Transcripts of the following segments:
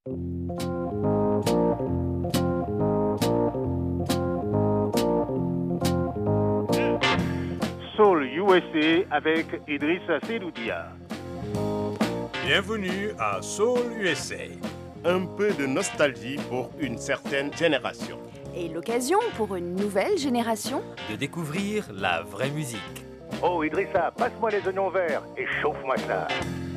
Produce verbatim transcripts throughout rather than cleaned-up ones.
Soul U S A avec Idrissa Seloudia. Bienvenue à Soul U S A. Un peu de nostalgie pour une certaine génération. Et l'occasion pour une nouvelle génération de découvrir la vraie musique. Oh Idrissa, passe-moi les oignons verts et chauffe-moi ça.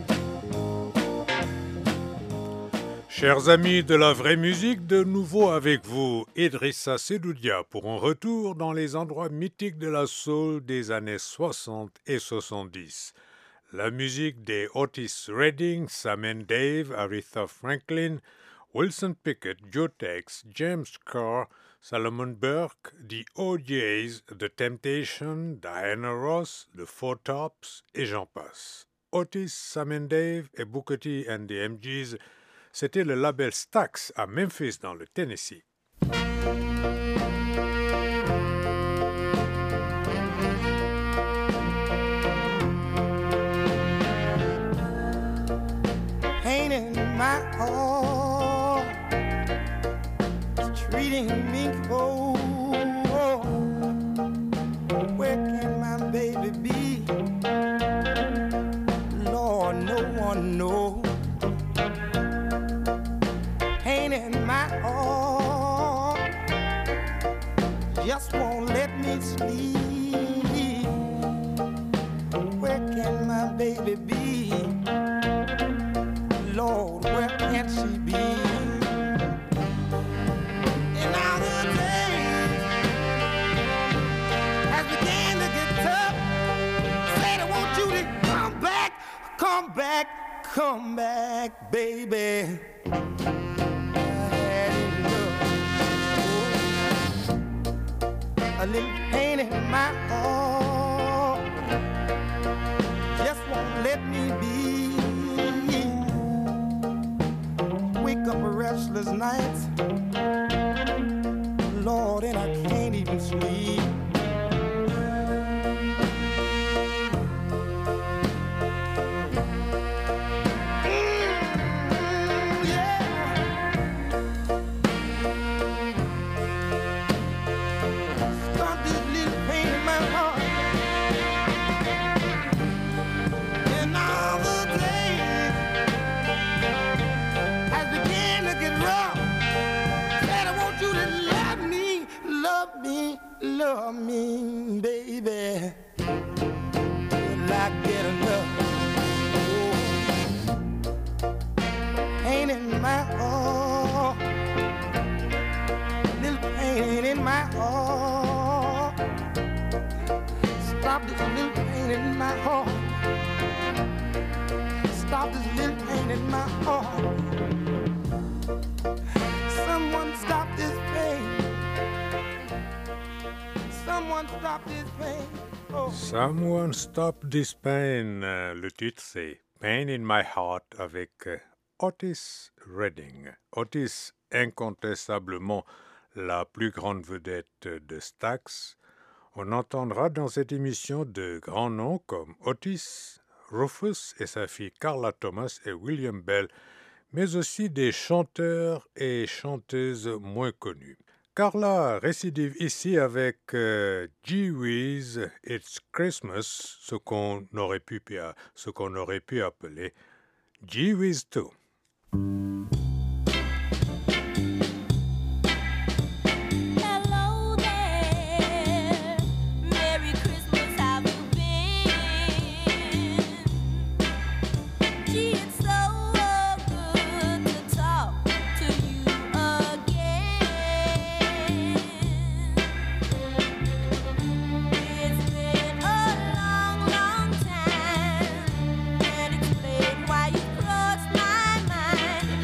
Chers amis de la vraie musique, de nouveau avec vous, Idrissa Seloudia, pour un retour dans les endroits mythiques de la soul des années soixante et soixante-dix. La musique des Otis Redding, Sam and Dave, Aretha Franklin, Wilson Pickett, Joe Tex, James Carr, Solomon Burke, The O J's, The Temptations, Diana Ross, The Four Tops, et j'en passe. Otis, Sam and Dave et Booker T and the M Gs, c'était le label Stax à Memphis dans le Tennessee. Pain in my heart, it's treating me cold. Where can my baby be? Lord, no one knows. Pain in my heart just won't let me sleep. Where can my baby be? Lord, where can she be? And now the days has began to get tough. Said I want you to come back, come back, come back, baby. A little pain in my heart just won't let me be. Wake up a restless night, Lord, and I can't even sleep. Love me, baby, will I get enough? Oh, pain in my heart, little pain in my heart. Stop this little pain in my heart. Stop this little pain in my heart. Someone stop this pain. Someone stop this pain. Oh. Someone Stop This Pain. Le titre c'est Pain in My Heart avec Otis Redding. Otis, incontestablement la plus grande vedette de Stax. On entendra dans cette émission de grands noms comme Otis, Rufus et sa fille Carla Thomas et William Bell, mais aussi des chanteurs et chanteuses moins connus. Carla récidive ici avec euh, Gee Whiz, It's Christmas, ce qu'on aurait pu, ce qu'on aurait pu appeler Gee Whiz deux. Why you cross my mind?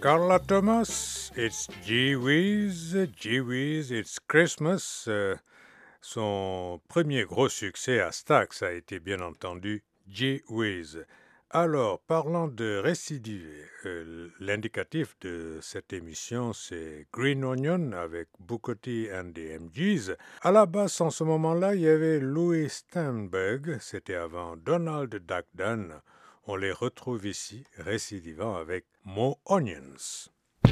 Carla Thomas, It's Gee Whiz, Gee Whiz, It's Christmas. Euh, son premier gros succès à Stax a été bien entendu Gee Whiz. Alors, parlant de récidive, euh, l'indicatif de cette émission, c'est Green Onion avec Booker T and the M Gs. À la basse, en ce moment-là, il y avait Louis Steinberg, c'était avant Donald Duck Dunn. On les retrouve ici, récidivant avec Mo Onions.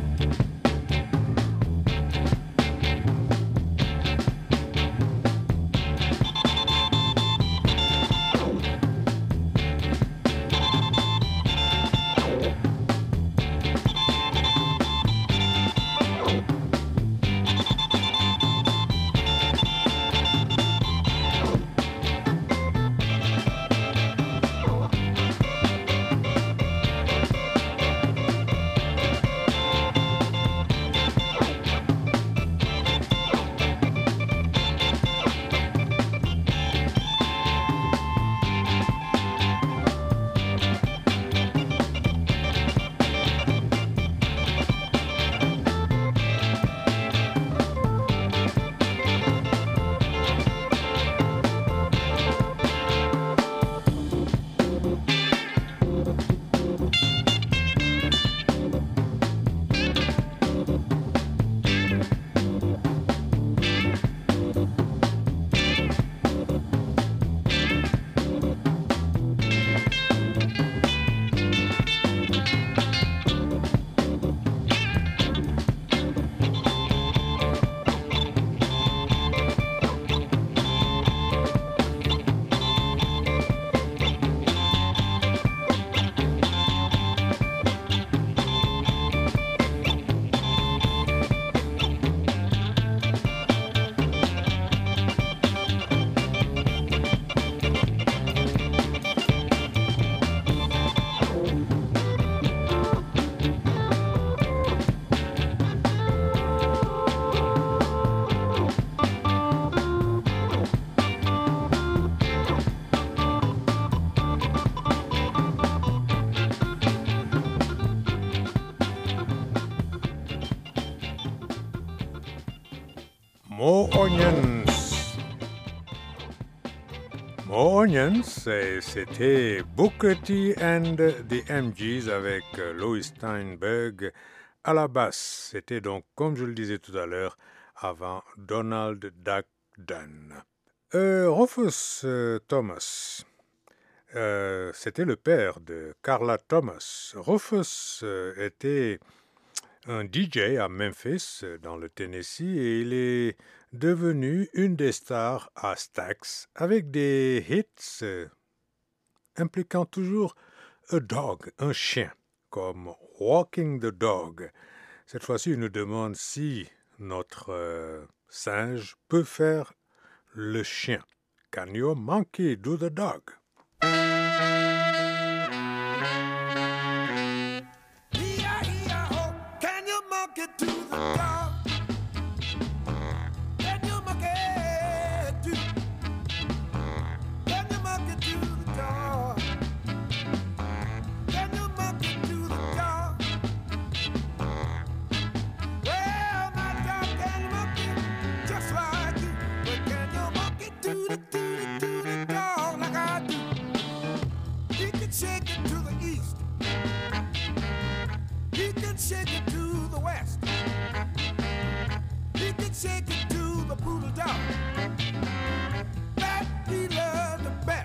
Mo Onions. Mo Onions, c'était Booker T and the M Gs avec Louis Steinberg à la basse. C'était donc, comme je le disais tout à l'heure, avant Donald Duck Dunn. Euh, Rufus euh, Thomas, euh, c'était le père de Carla Thomas. Rufus euh, était un D J à Memphis, dans le Tennessee, et il est devenu une des stars à Stax, avec des hits euh, impliquant toujours a dog, un chien, comme Walking the Dog. Cette fois-ci, il nous demande si notre euh, singe peut faire le chien. Can your monkey do the dog? Get to the dog. Can you monkey do? Can you monkey do the dog? Can you monkey do the dog? Well, my dog can monkey just like you, but can you monkey do the do the do the dog like I do? He can shake it to the east. He can shake it to the west. He can shake it to the poodle dog that he loved the best.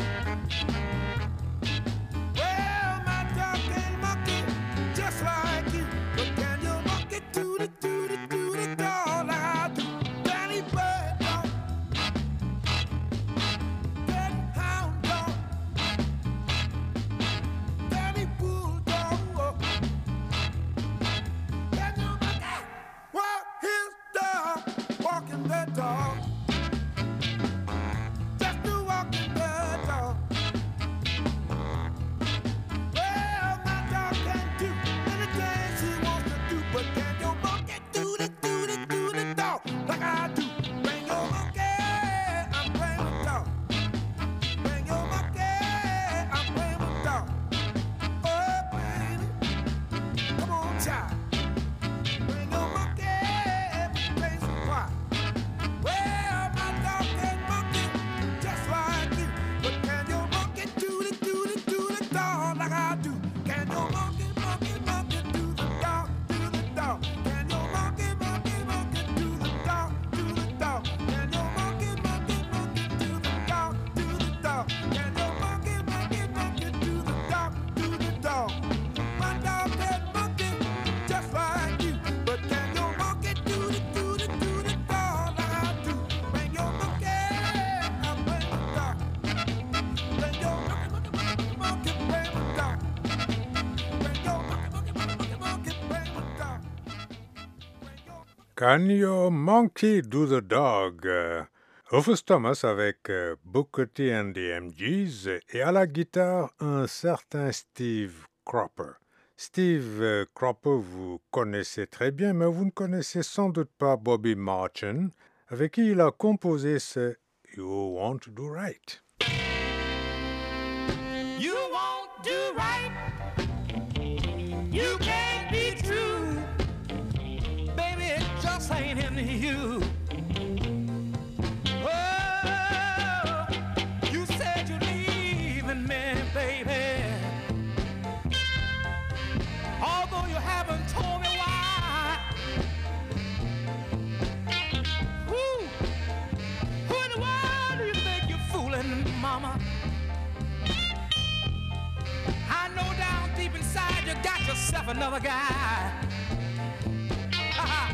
Well, my dog can monkey just like you, but can you monkey to the to the to the dog like I do? Danny bird dog, Danny hound dog, Danny bull dog. Walking the dog, just to walking the dog. Well, my dog can do anything she wants to do, but can your monkey do the do the do the dog like I do? Bring your monkey, I'm playing with dog. Bring your monkey, I'm playing with dog. Oh, baby, come on, child. Can Your Monkey Do the Dog? euh, Rufus Thomas avec euh, Booker T and the M Gs et à la guitare un certain Steve Cropper. Steve euh, Cropper, vous connaissez très bien, mais vous ne connaissez sans doute pas Bobby Martin, avec qui il a composé ce You Want to Do Right. You won't do right. You can't be true. Baby, it just ain't in you. Oh, you said you're leaving me, baby. Although you haven't told me why. Who, who in the world do you think you're fooling, mama? I know down deep inside you got yourself another guy. Uh-huh.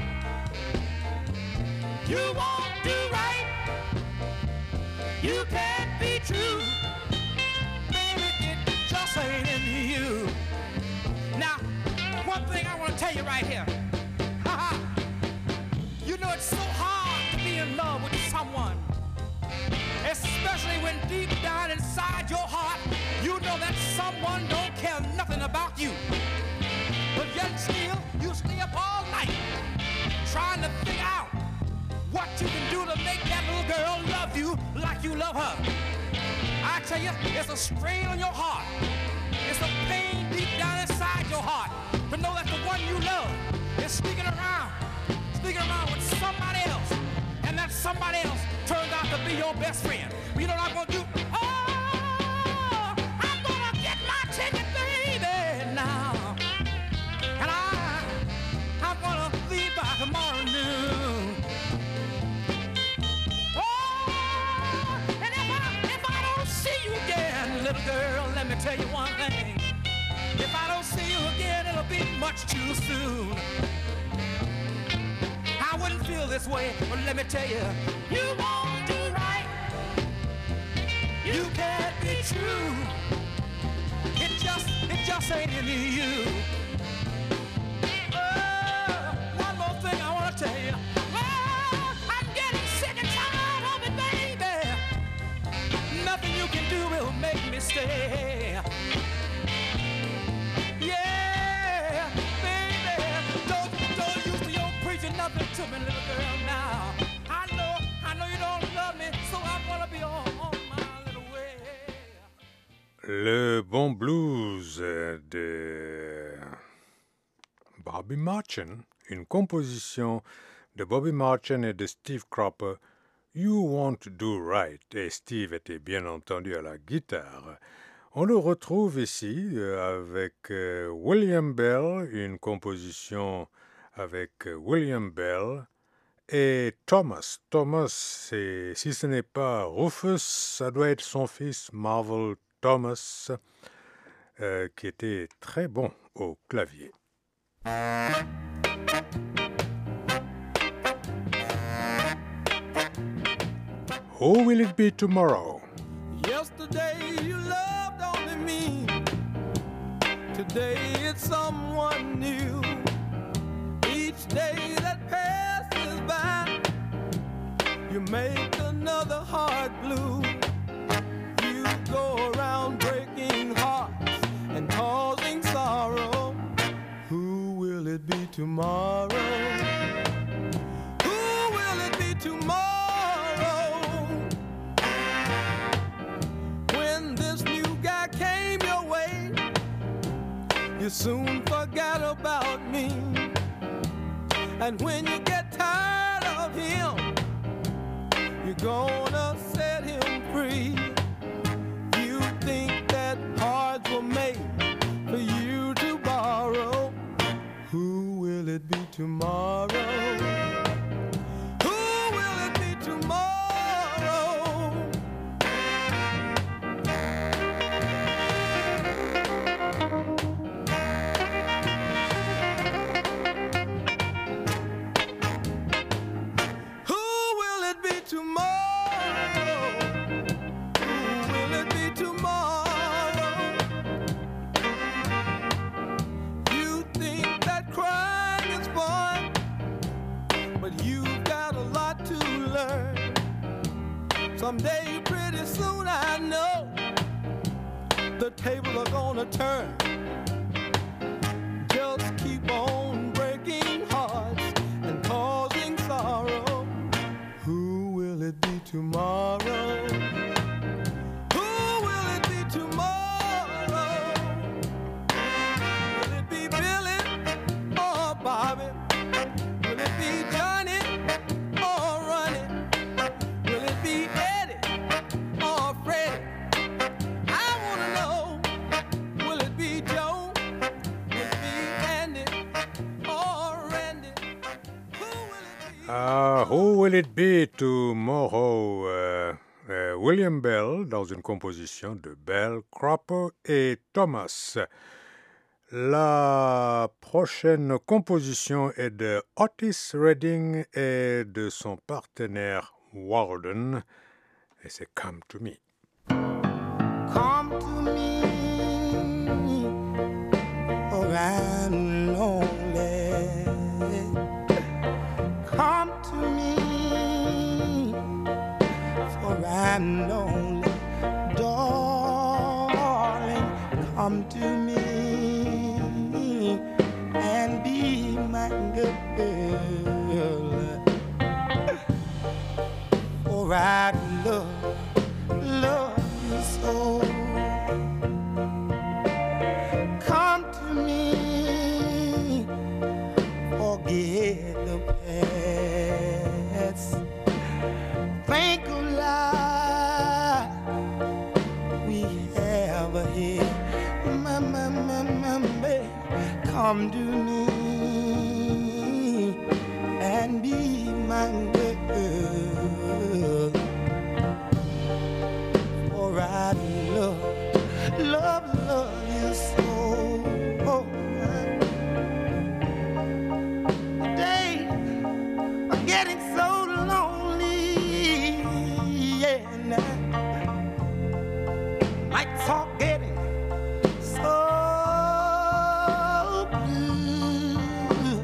You won't do right. You can't be true. Baby, it just ain't in you. Now, one thing I want to tell you right here. Uh-huh. You know it's so hard to be in love with someone. Especially when deep down inside your heart, you know that someone don't care nothing about you. But yet still, you stay up all night trying to figure out what you can do to make that little girl love you like you love her. I tell you, it's a strain on your heart. It's a pain deep down inside your heart to know that the one you love is sneaking around, sneaking around with somebody else. And that somebody else turned out to be your best friend. You know what I'm gonna do? Oh, I'm gonna get my ticket, baby, now. And I, I'm gonna leave by tomorrow noon. Oh, and if I, if I don't see you again, little girl, let me tell you one thing. If I don't see you again, it'll be much too soon. I wouldn't feel this way, but let me tell you, you won't do right. You can't be true. It just, it just ain't in you. Oh, one more thing I want to tell you. Oh, I'm getting sick and tired of it, baby. Nothing you can do will make me stay. Yeah, baby, don't, don't use to your preaching nothing to me, little girl, now. I know, I know you don't love me, so I'm gonna be on, on my little way. Le bon blues de Bobby Martin, une composition de Bobby Martin et de Steve Cropper, You Want to Do Right, et Steve était bien entendu à la guitare. On le retrouve ici euh, avec euh, William Bell, une composition avec euh, William Bell et Thomas. Thomas, c'est, si ce n'est pas Rufus, ça doit être son fils Marvel Thomas, euh, qui était très bon au clavier. Who will it be tomorrow? Yesterday you loved only me. Today it's someone new. Each day that passes by, you make another heart blue. You go around breaking hearts and causing sorrow. Who will it be tomorrow? Who will it be tomorrow? When this new guy came your way, you soon forgot about me. And when you get tired of him, you're gonna set him free. You think that cards were made for you to borrow. Who will it be tomorrow? Who will it be tomorrow? Someday pretty soon I know the tables are gonna turn. Just keep on breaking hearts and causing sorrow. Who will it be tomorrow? Who will it be tomorrow? Will it be Billy or Bobby? Will it be Johnny or Ronnie? Will it be Eddie or Freddie? I wanna know, will it be Joe? Will it be Andy or Randy? Who will it be? Ah, who will it be tomorrow? Euh, euh, William Bell dans une composition de Bell, Cropper et Thomas. La prochaine composition est de Otis Redding et de son partenaire Walden et c'est Come to Me. Come to me, for I'm lonely. Come to me, for I'm lonely. Darling, come to me and be my girl. For I love, love you so. Come to me, forget the past. Think of life we have ahead. My, my, my, my, baby, come to me and be my girl. For I love, love, love you so. Oh, today I'm getting so lonely, yeah, now. Nights are getting so blue.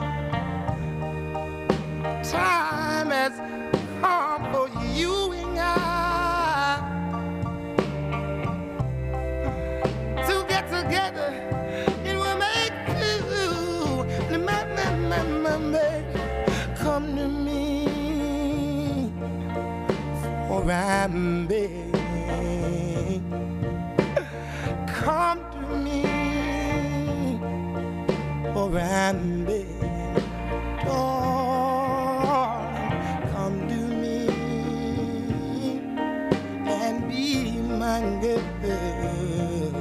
Time has come for you and I to get together. It will make you, my, my, my, my, my, come to me, for I'm begging. Come to me, for I'm begging. Darling, come to me and be my girl.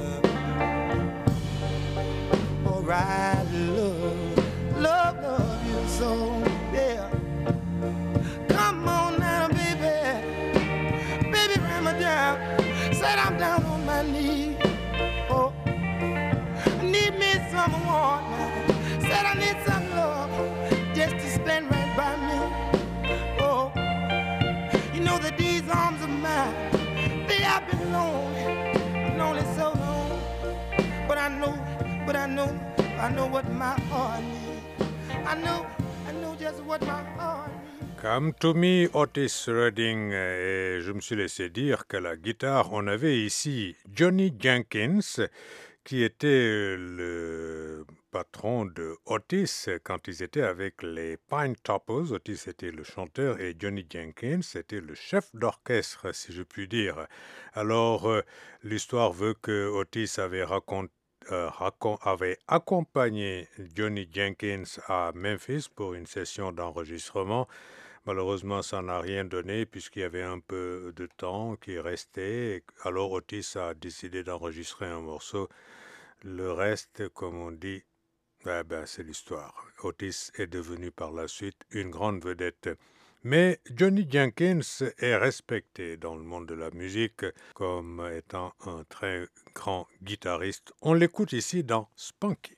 For I love, love, love you so, yeah. Come on now, baby, baby, bring me down. Said I'm down on my knees. Oh, I need me some water. Said I need some love just to stand right by me. Oh, you know that these arms of mine, they have been lonely, lonely so long. But I know, but I know, I know what my heart needs. I know, I know just what my heart needs. Come to me, Otis Redding. Et je me suis laissé dire qu'à la guitare, on avait ici Johnny Jenkins, qui était le patron de Otis quand ils étaient avec les Pine Toppers. Otis était le chanteur et Johnny Jenkins était le chef d'orchestre, si je puis dire. Alors, euh, l'histoire veut que Otis avait raconté Euh, avait accompagné Johnny Jenkins à Memphis pour une session d'enregistrement. Malheureusement, ça n'a rien donné puisqu'il y avait un peu de temps qui restait. Alors Otis a décidé d'enregistrer un morceau. Le reste, comme on dit, eh ben, c'est l'histoire. Otis est devenu par la suite une grande vedette. Mais Johnny Jenkins est respecté dans le monde de la musique comme étant un très grand guitariste. On l'écoute ici dans Spunky.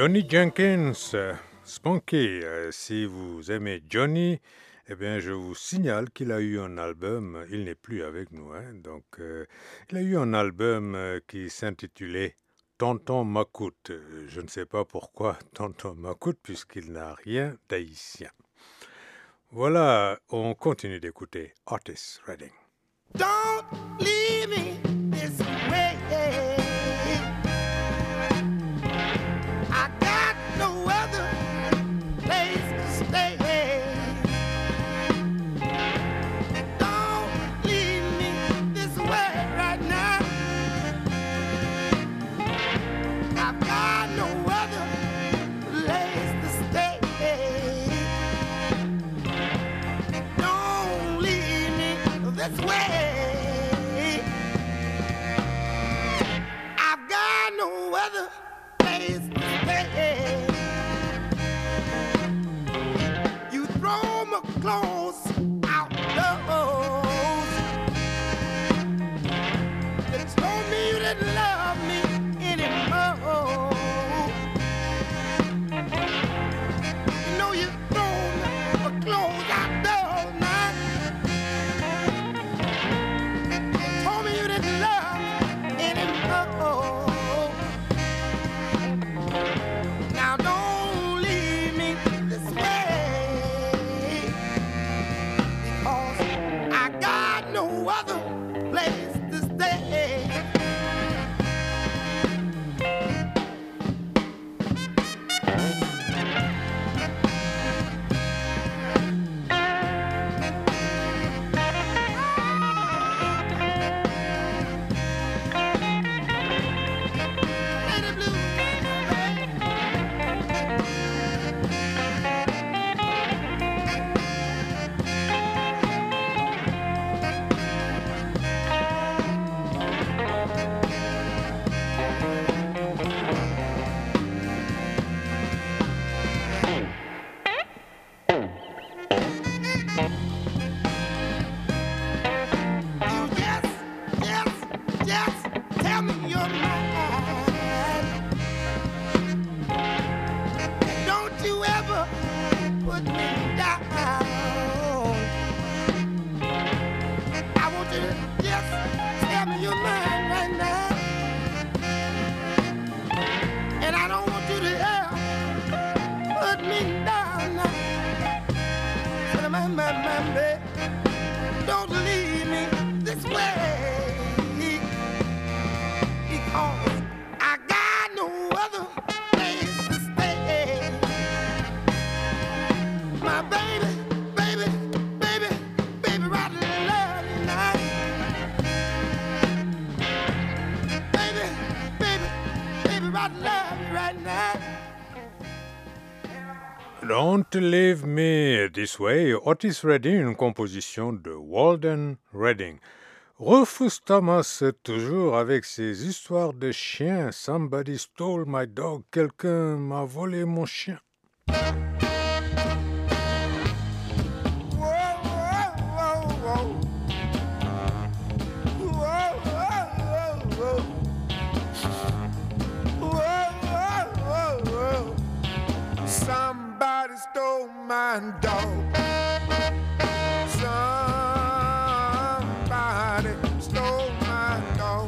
Johnny Jenkins, euh, Spunky. Euh, si vous aimez Johnny, eh bien, je vous signale qu'il a eu un album, il n'est plus avec nous, hein, donc euh, il a eu un album euh, qui s'intitulait Tonton Macoute. Je ne sais pas pourquoi Tonton Macoute, puisqu'il n'a rien d'haïtien. Voilà, on continue d'écouter Otis Redding. Don't leave me this way. I got no other place to stay. Don't leave me this way right now. I've got no other place to stay. Don't leave me this way. I've got no other place to stay. You throw my clothes outdoors. You told me you didn't love me anymore. You know you throw my clothes outdoors now. You told me you didn't love me anymore. Now don't leave me this way, because I got no other place to stay. Lady Blue, baby. You just, just, just tell me you're mine. And don't you ever put me down. I want you to just tell me you're mine right now. And I don't want you to ever put me down now. So my, my, my, baby, don't leave me this way, because I got no other place to stay. My baby, baby, baby, baby, right in love tonight. Baby, baby, baby, right in love right now. Don't Leave Me This Way, Otis Redding, une composition de Walden Redding. Rufus Thomas, toujours avec ses histoires de chiens. Somebody stole my dog, quelqu'un m'a volé mon chien. Whoa, whoa, whoa, whoa. Whoa, whoa, whoa, whoa. Whoa, whoa, whoa, whoa. Somebody stole my dog. Somebody stole my dog.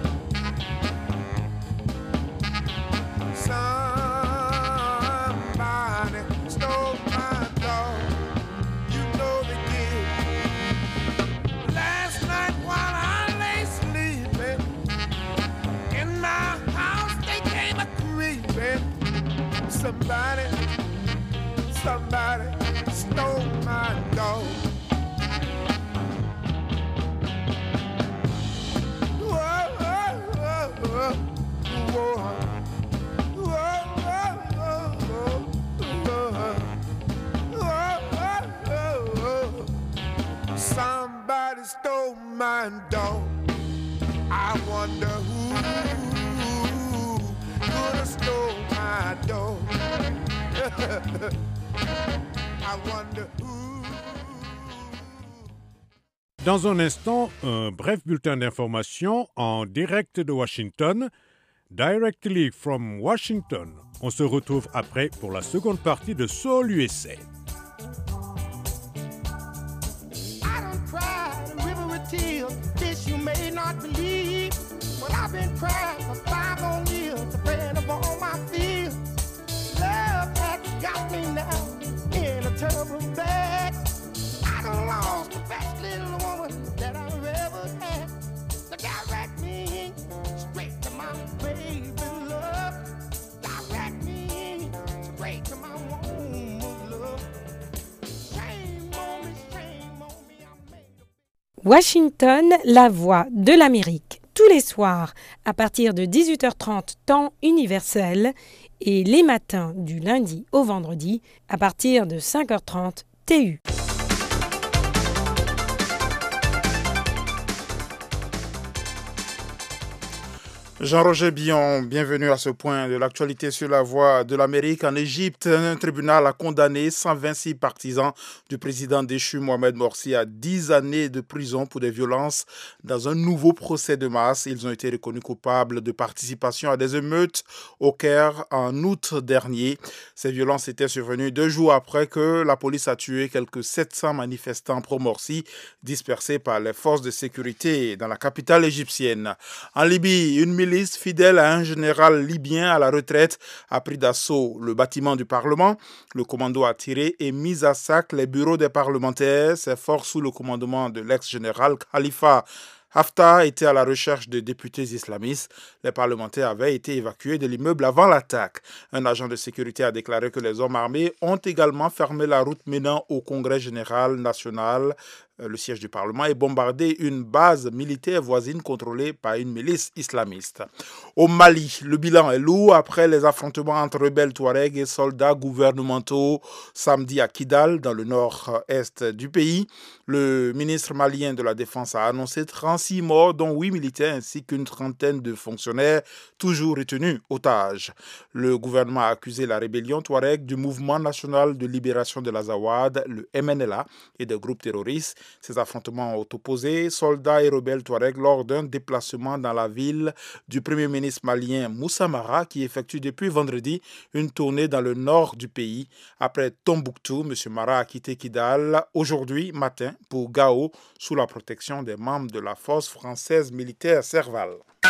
Somebody stole my dog. You know they did. Last night while I lay sleeping, in my house they came a creeping. Somebody, somebody stole my dog. Whoa, whoa, whoa, whoa. Whoa. Whoa, whoa, whoa, whoa. Whoa, whoa, whoa, whoa. Somebody stole my dog. I wonder who could have stole my dog. I wonder who. Dans un instant, un bref bulletin d'information en direct de Washington. directly from Washington. On se retrouve après pour la seconde partie de Soul U S A. I done cried a river of tears, this you may not believe. But I've been crying for five long years, praying of all my fears. Love has got me now in a terrible bed. I done lost the best little woman that I've ever had. To direct me straight to my baby love. Direct me straight to my woman's love. Shame on me, shame on me, I made a Washington, la voix de l'Amérique, tous les soirs à partir de dix-huit heures trente temps universel et les matins du lundi au vendredi à partir de cinq heures trente T U. Jean-Roger Billon, bienvenue à ce point de l'actualité sur la voie de l'Amérique. En Égypte, un tribunal a condamné cent vingt-six partisans du président déchu Mohamed Morsi à dix années de prison pour des violences dans un nouveau procès de masse. Ils ont été reconnus coupables de participation à des émeutes au Caire en août dernier. Ces violences étaient survenues deux jours après que la police a tué quelques sept cents manifestants pro-Morsi dispersés par les forces de sécurité dans la capitale égyptienne. En Libye, une milice fidèle à un général libyen à la retraite a pris d'assaut le bâtiment du Parlement. Le commando a tiré et mis à sac les bureaux des parlementaires. Ces forces sous le commandement de l'ex-général Khalifa Haftar était à la recherche de députés islamistes. Les parlementaires avaient été évacués de l'immeuble avant l'attaque. Un agent de sécurité a déclaré que les hommes armés ont également fermé la route menant au Congrès général national, le siège du Parlement, et bombardé une base militaire voisine contrôlée par une milice islamiste. Au Mali, le bilan est lourd après les affrontements entre rebelles touaregs et soldats gouvernementaux samedi à Kidal, dans le nord-est du pays. Le ministre malien de la Défense a annoncé trente-six morts, dont huit militaires ainsi qu'une trentaine de fonctionnaires toujours retenus otages. Le gouvernement a accusé la rébellion touareg du Mouvement national de libération de l'Azawad, le M N L A, et des groupes terroristes. Ces affrontements ont opposé soldats et rebelles touaregs lors d'un déplacement dans la ville du premier ministre malien Moussa Mara, qui effectue depuis vendredi une tournée dans le nord du pays. Après Tombouctou, M. Mara a quitté Kidal aujourd'hui matin pour Gao, sous la protection des membres de la force française militaire Serval.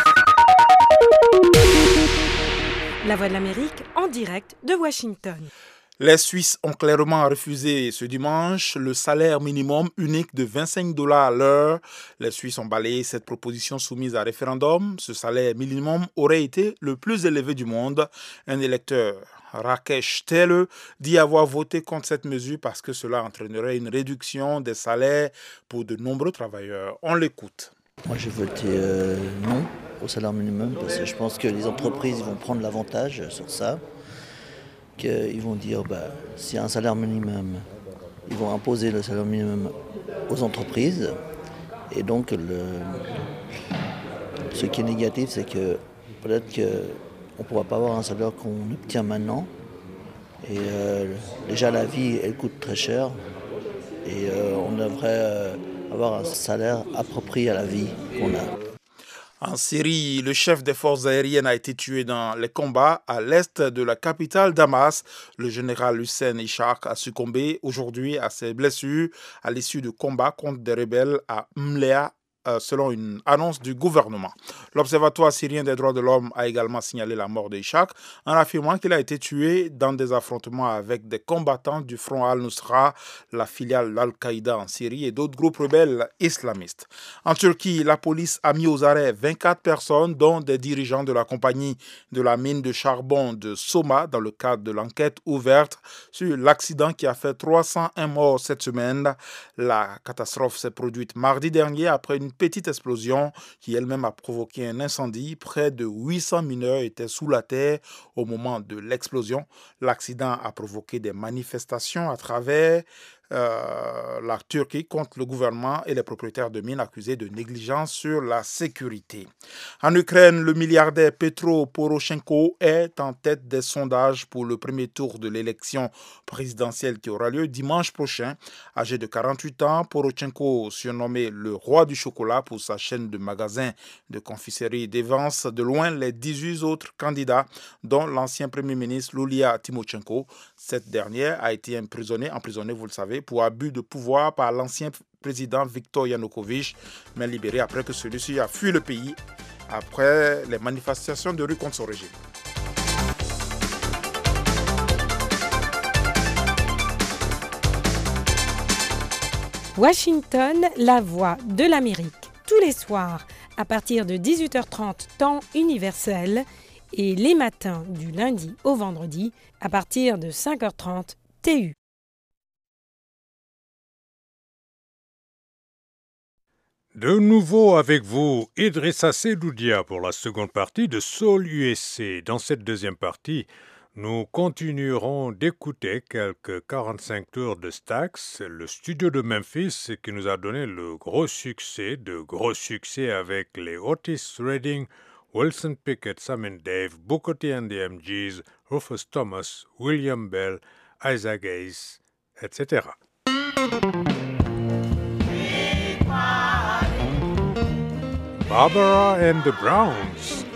La voix de l'Amérique en direct de Washington. Les Suisses ont clairement refusé ce dimanche le salaire minimum unique de vingt-cinq dollars à l'heure. Les Suisses ont balayé cette proposition soumise à référendum. Ce salaire minimum aurait été le plus élevé du monde. Un électeur, Rakesh Telle, dit avoir voté contre cette mesure parce que cela entraînerait une réduction des salaires pour de nombreux travailleurs. On l'écoute. Moi, j'ai voté euh, non au salaire minimum parce que je pense que les entreprises vont prendre l'avantage sur ça. Qu'ils vont dire, bah, s'il y a un salaire minimum, ils vont imposer le salaire minimum aux entreprises. Et donc, le, ce qui est négatif, c'est que peut-être qu'on ne pourra pas avoir un salaire qu'on obtient maintenant. Et euh, déjà, la vie, elle coûte très cher. Et euh, on devrait euh, avoir un salaire approprié à la vie qu'on a. En Syrie, le chef des forces aériennes a été tué dans les combats à l'est de la capitale Damas. Le général Hussein Ishaq a succombé aujourd'hui à ses blessures à l'issue de combats contre des rebelles à Mlea, selon une annonce du gouvernement. L'Observatoire syrien des droits de l'homme a également signalé la mort d'Ishaq en affirmant qu'il a été tué dans des affrontements avec des combattants du Front al-Nusra, la filiale d'Al-Qaïda en Syrie, et d'autres groupes rebelles islamistes. En Turquie, la police a mis aux arrêts vingt-quatre personnes, dont des dirigeants de la compagnie de la mine de charbon de Soma, dans le cadre de l'enquête ouverte sur l'accident qui a fait trois cent un morts cette semaine. La catastrophe s'est produite mardi dernier après une petite explosion qui elle-même a provoqué un incendie. Près de huit cents mineurs étaient sous la terre au moment de l'explosion. L'accident a provoqué des manifestations à travers euh, la Turquie contre le gouvernement et les propriétaires de mines accusés de négligence sur la sécurité. En Ukraine, le milliardaire Petro Poroshenko est en tête des sondages pour le premier tour de l'élection présidentielle qui aura lieu dimanche prochain. Âgé de quarante-huit ans, Poroshenko, surnommé le roi du chocolat pour sa chaîne de magasins de confiserie, dévance de loin les dix-huit autres candidats, dont l'ancien premier ministre Yulia Tymoshenko. Cette dernière a été emprisonnée, emprisonnée, vous le savez, pour abus de pouvoir par l'ancien président Viktor Yanukovych, mais libéré après que celui-ci a fui le pays après les manifestations de rue contre son régime. Washington, la voix de l'Amérique. Tous les soirs, à partir de dix-huit heures trente, temps universel, et les matins du lundi au vendredi, à partir de cinq heures trente, T U. De nouveau avec vous, Idrissa Sedoudia pour la seconde partie de Soul U S A. Dans cette deuxième partie, nous continuerons d'écouter quelques quarante-cinq tours de Stax, le studio de Memphis qui nous a donné le gros succès, de gros succès avec les Otis Redding, Wilson Pickett, Sam and Dave, Booker T and the M Gs, Rufus Thomas, William Bell, Isaac Hayes, et cetera. Barbara and the Browns.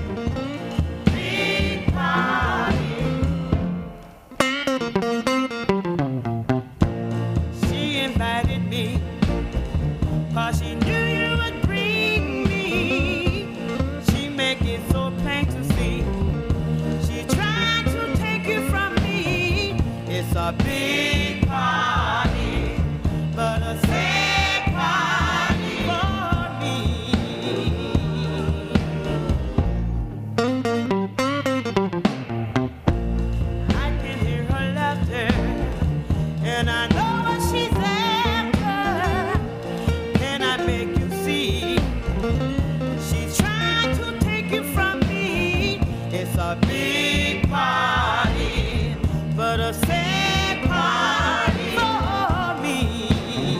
She invited me, 'cause she knew you would bring me. She make it so plain to see. She tried to take you from me. It's a big party, but a sad party for me. I can hear her laughter, and I know what she's after. Can I make you see? She's trying to take you from me. It's a big party, but a sad party for me.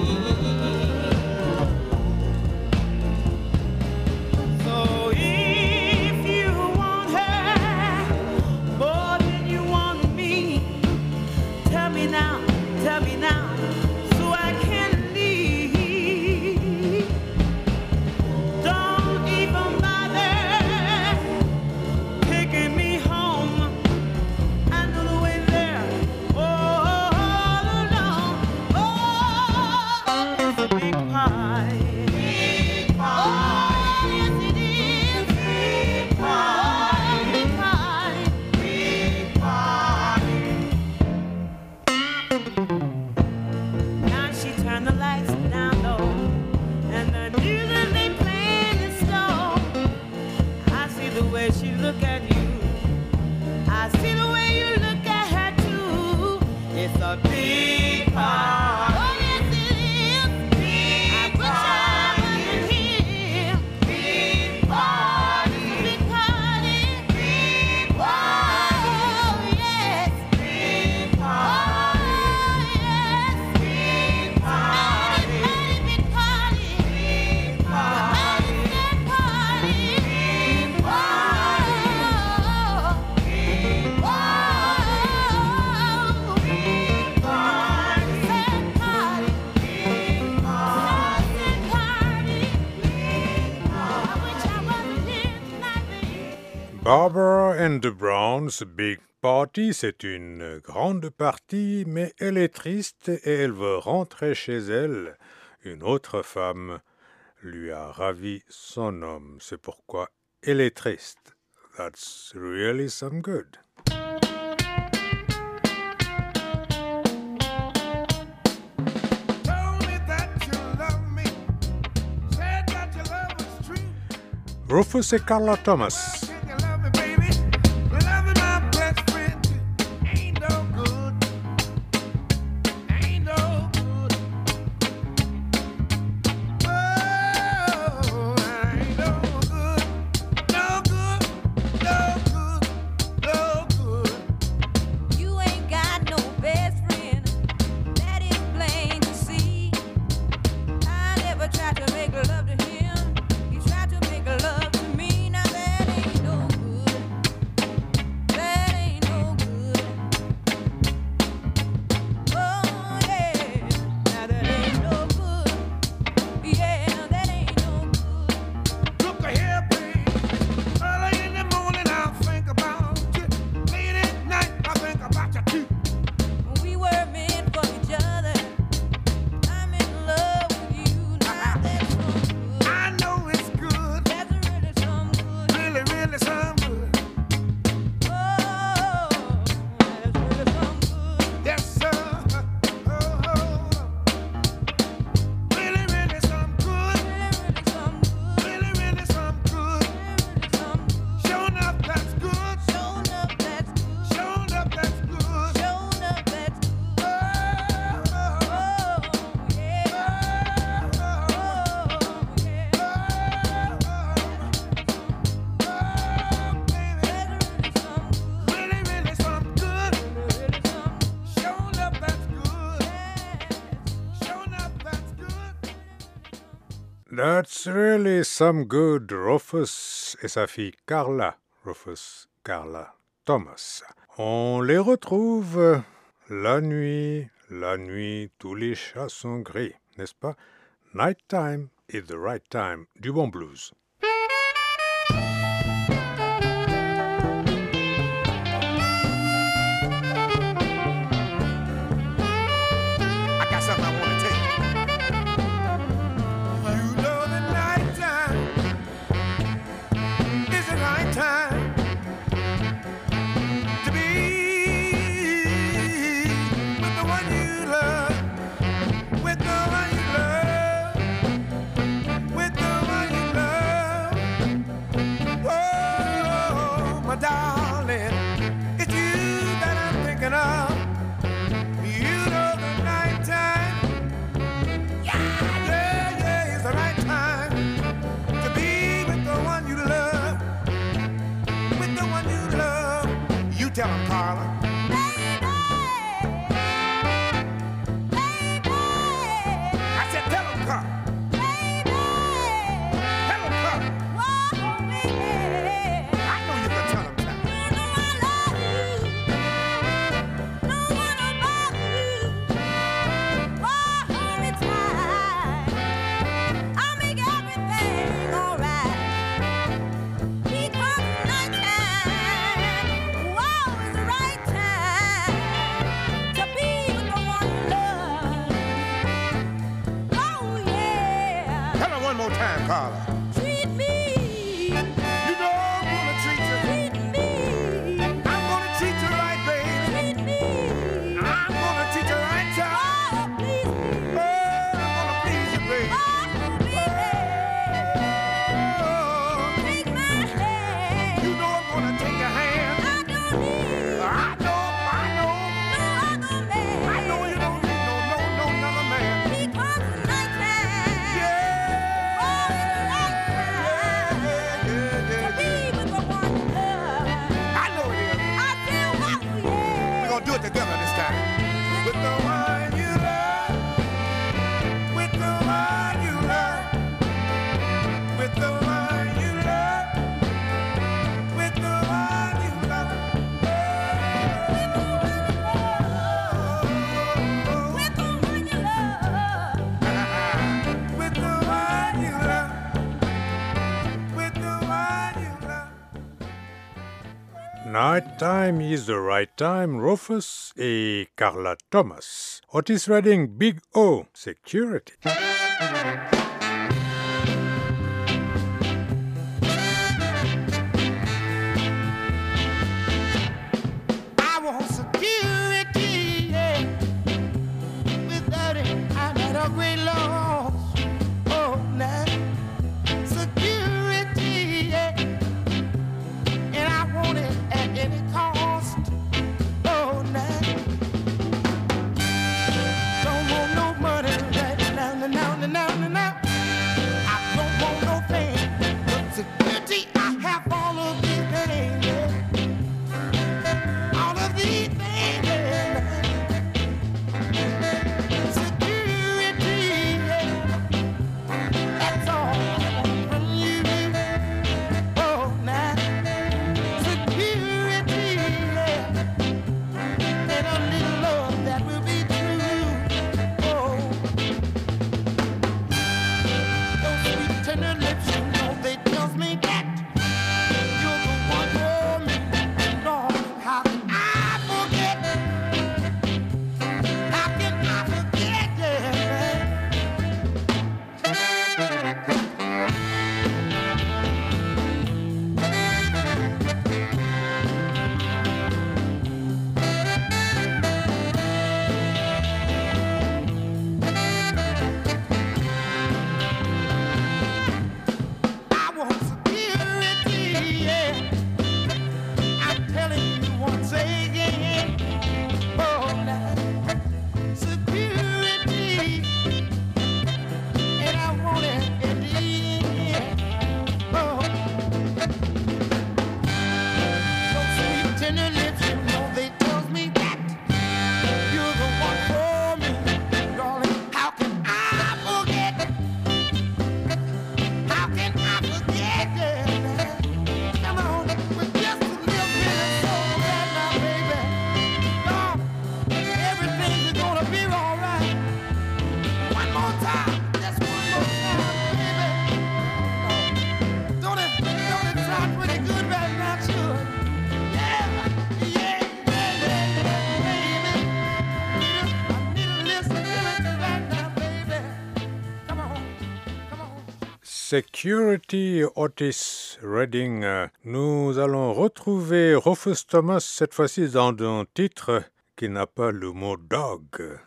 So if you want her more than you want me, tell me now, tell me now, so I can leave. Don't even bother taking me home. I know the way there all alone. Oh, it's a big party. Big party. Oh, yes it is. Big party. Big party. Big party. Now she turned the lights down low, and the music they playing is slow. I see the way she look at you. I see the way you look at her too. It's a big party. Oh yes it is. I wish I wasn't here. Big party. Big party. Big party. Oh yes. Big party. Oh yes. Big party. Big party. Big party. Big party. Big party. Big party. Big party. Sad party. Big party. Sad party. Big party. I wish I wasn't here tonight, baby. Barbara and the Browns, Big Party, c'est une grande partie, mais elle est triste et elle veut rentrer chez elle. Une autre femme lui a ravi son homme, c'est pourquoi elle est triste. That's really some good. Told me that you love me, said that your love was true. Rufus et Carla Thomas. Can you love me, baby? Loving my best friend ain't no good. Ain't no good. Oh, ain't no good. No good. No good. No good. You ain't got no best friend. That is plain That's really some good. Rufus et sa fille Carla, Rufus, Carla Thomas. On les retrouve la nuit, la nuit, tous les chats sont gris, n'est-ce pas? Night time is the right time, du bon blues. Tell him, Carla. Baby, baby. I said, tell him, Carla. Baby, tell him, Carla. Whoa, baby. I know you can tell him, Carla. You know I love you. No one above you. Oh, only time. I'll make everything all right. Because nighttime. Wow, is the right time to be with the one you love. Oh, yeah. Tell her one more time, Carla. Treat me. You know I'm gonna treat you. Treat me. I'm gonna treat you right, baby. Treat me. I'm gonna treat you right, child. Oh, please me. Oh, I'm gonna please you, baby. Oh, baby. Oh, take my hand. You know I'm gonna take your hand. I don't need. I know, I know. No other man. I know you don't need no, no, no, another man. Because it's nighttime. Yeah. Oh, it's the right time. Yeah, yeah, yeah, to be with the one you love. I know it is. I feel what we have. We're gonna do it together this time. With the one you love. With the one you love. With the one you love. With the one you love. With the one you love. With the one you love. With the one you love. With the one you love. Night time is the right time, Rufus et Carla Thomas. Otis Redding, Big O, Security. I want security, yeah. Without it, I'm at a great loss. Oh, now, security, yeah. And I want it at any cost. Oh, now, don't want no money right now, now, now, now, now, now. Security Otis Redding. Nous allons retrouver Rufus Thomas cette fois-ci dans un titre qui n'a pas le mot dog.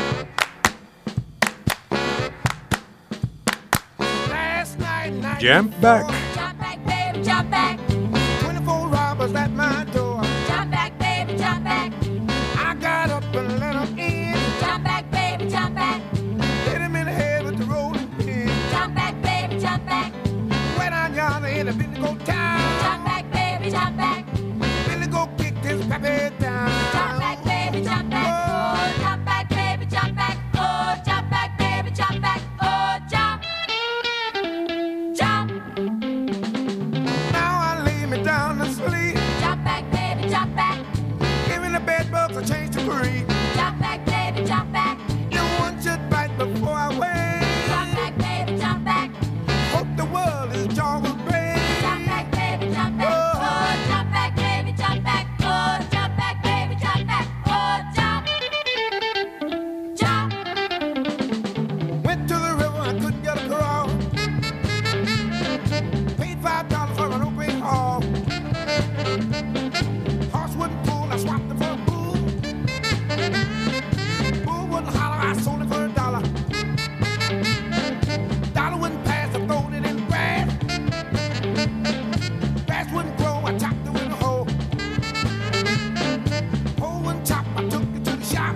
Jump back. Jump back, baby, jump back. twenty-four robbers at my door. Jump back, baby, jump back. I got up and let them in. Jump back, baby, jump back. Hit him in the head with the rolling pin. Jump back, baby, jump back. Way down yonder in the Billy Goat town. Jump back, baby, jump back. Billy Goat kicked his pappy down. Jump back, baby, jump back. Oh, jump back, baby, jump back. Oh, jump back, baby, jump back. Oh, jump. Jump. Now I lay me down to sleep. Jump back, baby, jump back. Giving the bed bugs a change to breathe. Jump back, baby, jump back. You one should bite before I wait. Jump back, baby, jump back. Hope the world is jungle brave. Jump back, baby, jump back. Oh, oh jump back, baby, jump back. Oh, jump back, baby, jump back. Oh, jump. Jump. Went to the river, I couldn't get across. Paid five dollars for an open hall. Horse wouldn't pull, I swapped it for a bull. Bull wouldn't holler, I sold it for a dollar. Dollar wouldn't pass, I throwed it in the grass. Grass wouldn't grow, I chopped it with a hoe. Hoe wouldn't chop, I took it to the shop.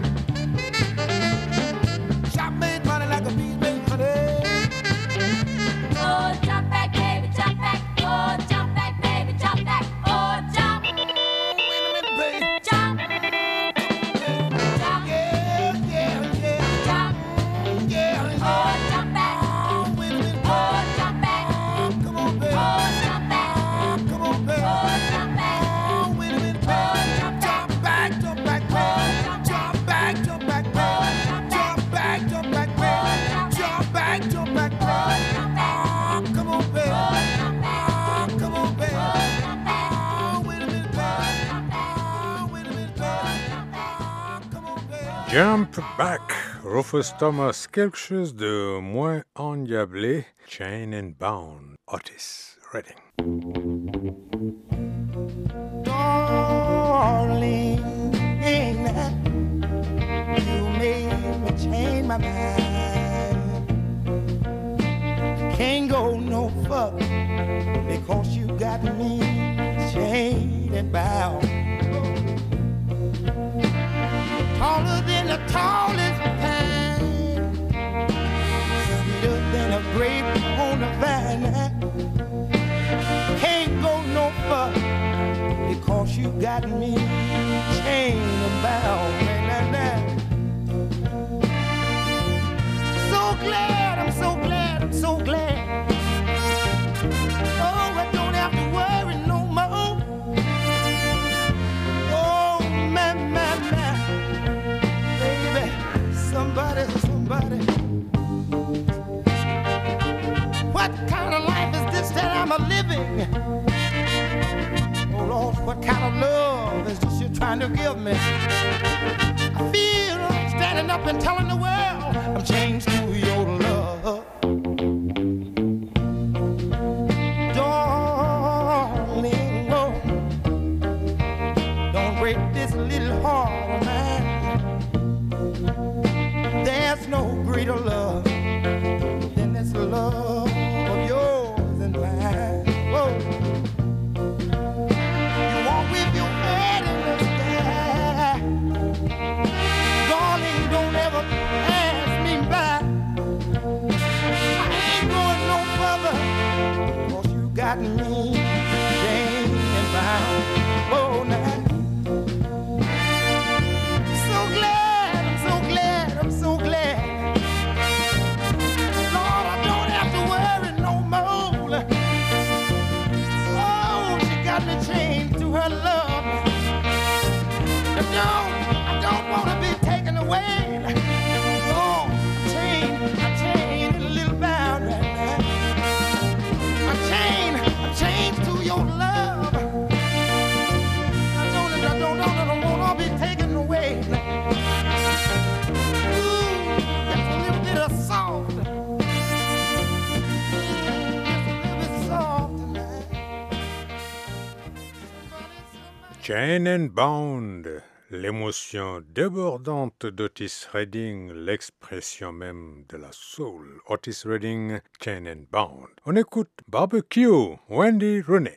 Shop made money like a bees made honey. Oh, jump back, baby, jump back. Oh, jump back, baby, jump back. Oh, jump. Wait a minute, baby. Jump. Jump. Yeah, yeah, yeah. Jump. Yeah, yeah. Oh, jump back. Oh, wait a minute. Oh, jump back. Oh, come on, baby. Oh, jump back. Oh, come on, baby. Oh, jump back. Oh, wait a minute, baby. Oh, jump back. Jump back, jump back, baby. Jump back, jump back, baby. Jump back, jump back, baby. Jump back, jump back, baby. Oh, come on, baby. Oh, come on, baby. Oh, wait a minute, baby. Oh, wait a minute, baby. Oh, come on, baby. Jump back. Rufus Thomas, quelque chose de moins endiablé. Chain and Bound. Otis Redding. Darling, you made me change my mind. Can't go no further because you got me chained and bound. Taller than the tallest pine, sweeter than a grape on the vine. Can't go no further because you got me chained and bound. Nah, nah, nah. So glad, I'm so glad, I'm so glad. Oh, I don't have to worry no more. Oh, man, man, man. Baby, somebody, somebody. What kind of life is this that I'm a living? Oh, Lord, what kind of love is this you're trying to give me? I feel like standing up and telling the world I'm changed to your love. Darling, oh, don't break this little heart of mine. There's no greater love than this love of yours and mine. Whoa. You walk with your head in the sky. Darling, don't ever pass me by. I ain't going no further, 'cause you got me chained and bound. Oh, now. So glad, I'm so glad, I'm so glad. Lord, I don't have to worry no more. Oh, she got me chained to her love. I don't, I don't want to be taken away. Oh, I'm chained, I'm chained and a little bound right now. I'm chained, I'm chained Chain and Bound, l'émotion débordante d'Otis Redding, l'expression même de la soul. Otis Redding, Chain and Bound. On écoute Barbecue, Wendy Renee.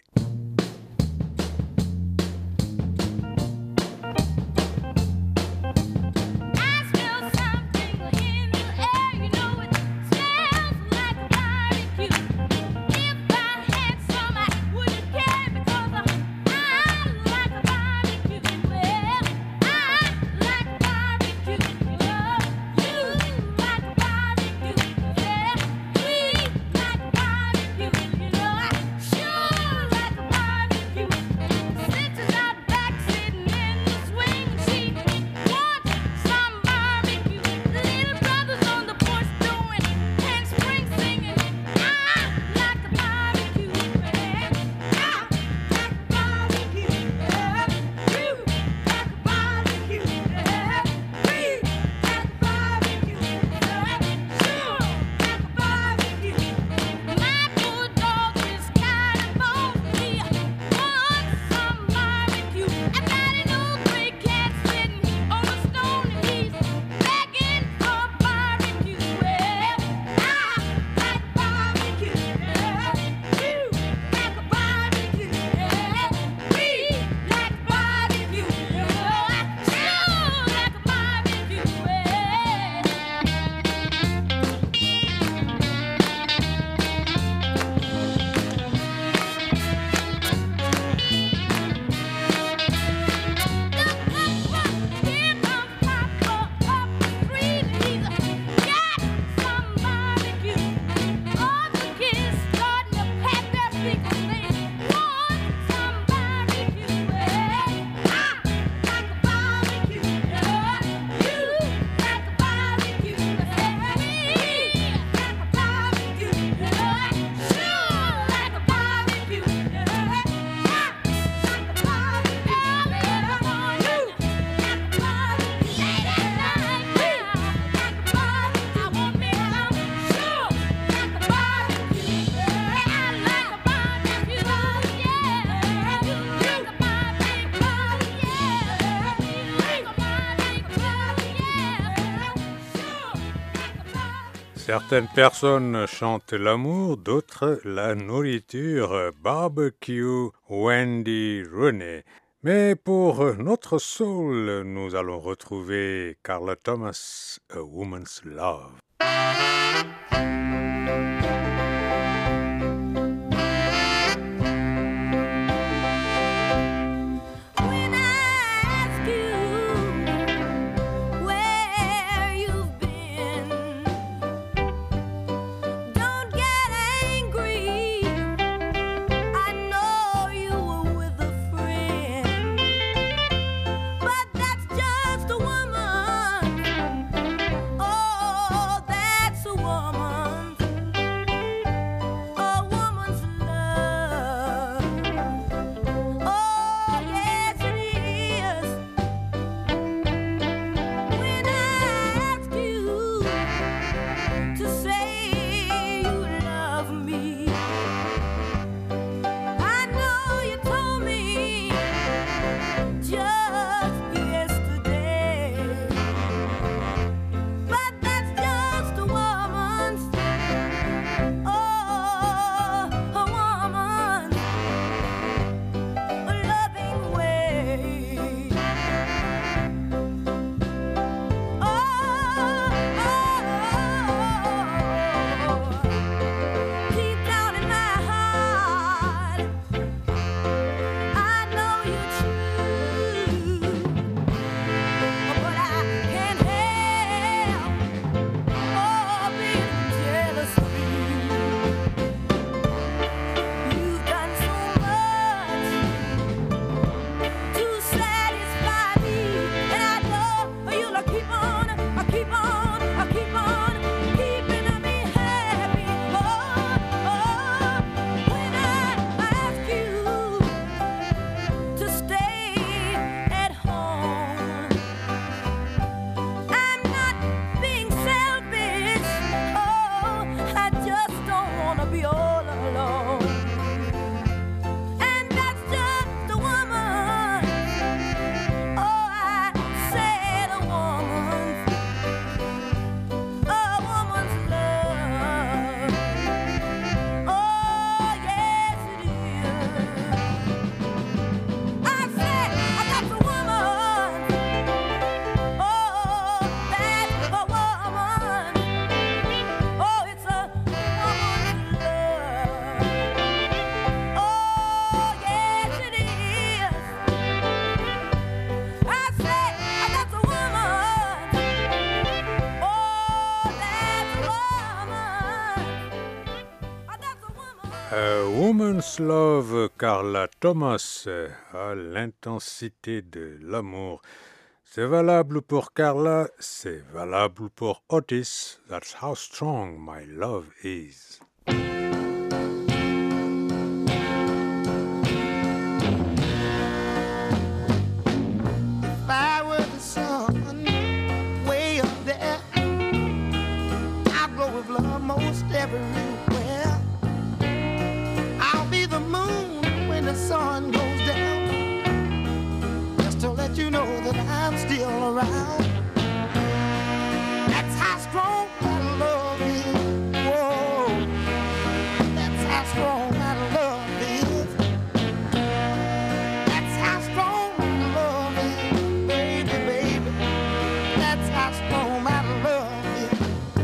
Certaines personnes chantent l'amour, d'autres la nourriture. Barbecue, Wendy Renee. Mais pour notre soul, nous allons retrouver Carla Thomas, A Woman's Love. That's A Woman's Love, Carla Thomas, à l'intensité de l'amour. C'est valable pour Carla, c'est valable pour Otis. That's how strong my love is. If I were the sun way up there, I'd glow with love most everywhere. I'll be the moon when the sun goes down, just to let you know that I'm still around. That's how strong my love is. Whoa, that's how strong my love is. That's how strong my love is, baby, baby. That's how strong my love is.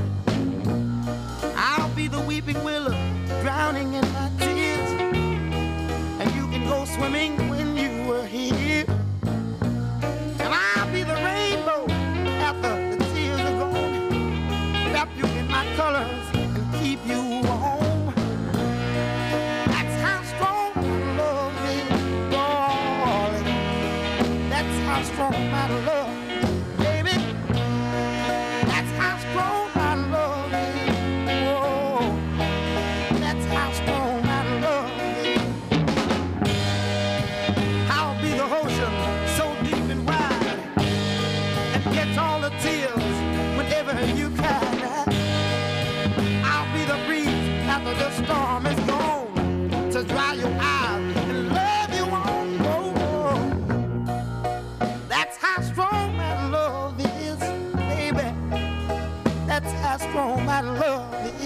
I'll be the weeping willow drowning in my tears, and you can go swimming when you were here. And I'll be the rainbow after the tears are gone, wrap you in my colors and keep you warm. That's how strong my love is, darling. That's how strong my love is, baby. That's how strong my love is. Whoa, that's how strong my love is. I'll be the ocean so deep and wide and catch all the tears whenever you cry. I'll be the breeze after the storm is gone to dry your eyes and love you on. Oh, that's how strong my love is, baby. That's how strong my love is.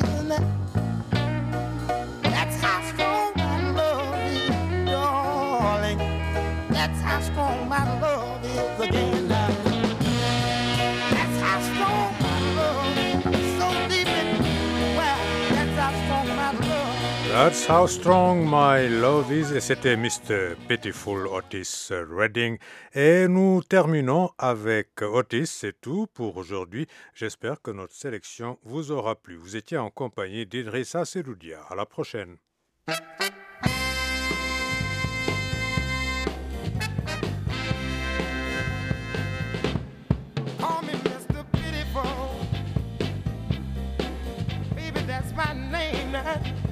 That's how strong my love is, darling. That's how strong my love is again. That's how strong my love is, so deep and wide. That's how strong my love is. That's how strong my love is. Et c'était mister Pitiful Otis Redding. Et nous terminons avec Otis. C'est tout pour aujourd'hui. J'espère que notre sélection vous aura plu. Vous étiez en compagnie d'Idrissa Seloudia. À la prochaine. Call me mister Pitiful, baby, that's my name now.